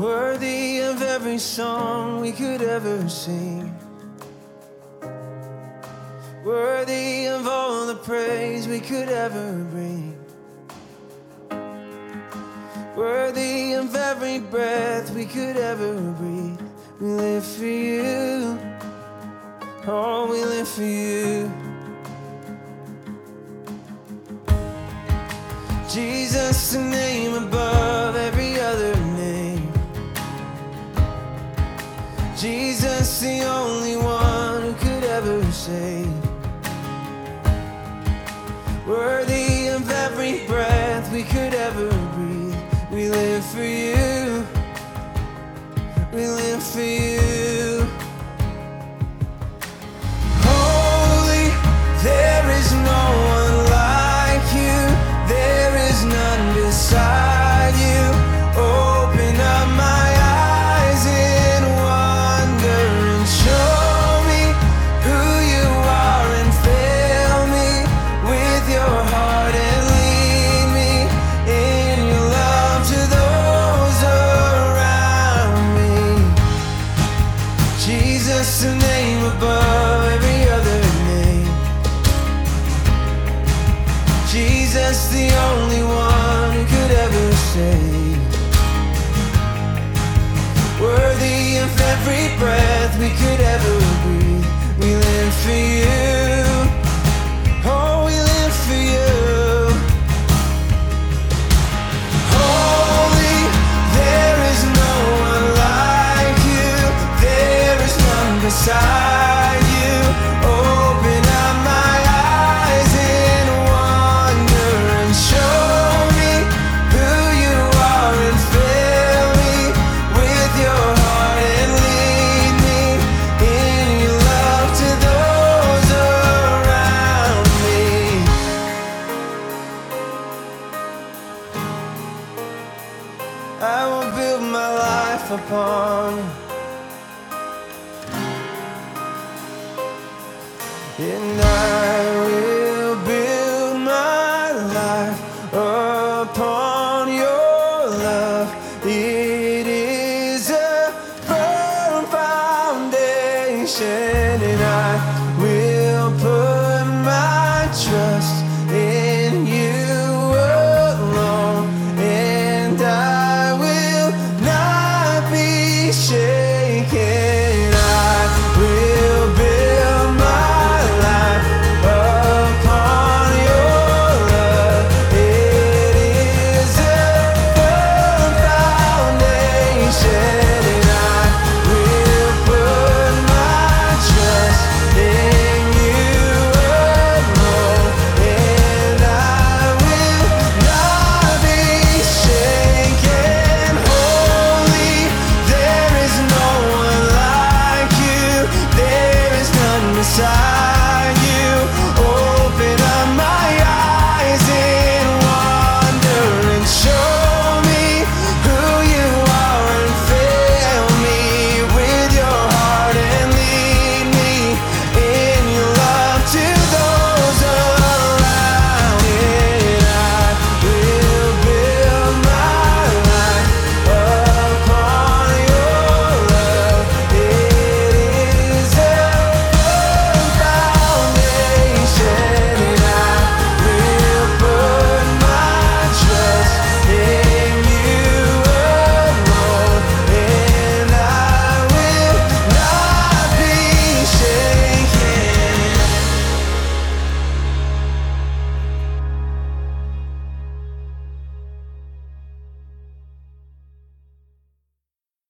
worthy of every song we could ever sing, worthy of all the praise we could ever bring, worthy of every breath we could ever breathe. We live for you, oh, we live for you. Jesus, the name above every other name. Jesus, the only one who could ever save. Worthy of every breath we could ever breathe. We live for you, we live for you. Holy, there is no one like you, there is none beside you. Open up my eyes in wonder and show me who you are, and fill me with your heart and lead me in your love to those around me. Jesus, the name above every other name. Jesus, the only one who could ever save. Worthy of every breath we could ever breathe. We live for you, oh, we live for you. Holy, there is no one like you, there is none beside you. Open up my eyes in wonder and show me who you are, and fill me with your heart and lead me in your love to those around me. I will build my life upon you, and I